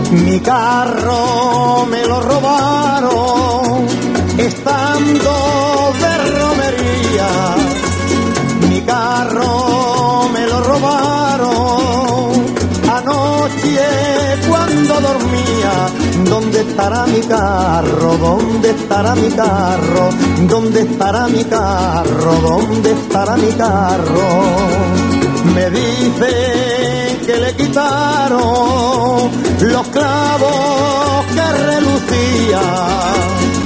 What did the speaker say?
Mi carro me lo robaron estando de romería. Mi carro me lo robaron anoche cuando dormía. ¿Dónde estará mi carro? ¿Dónde estará mi carro? ¿Dónde estará mi carro? ¿Dónde estará mi carro? Me dicen que le quitaron los clavos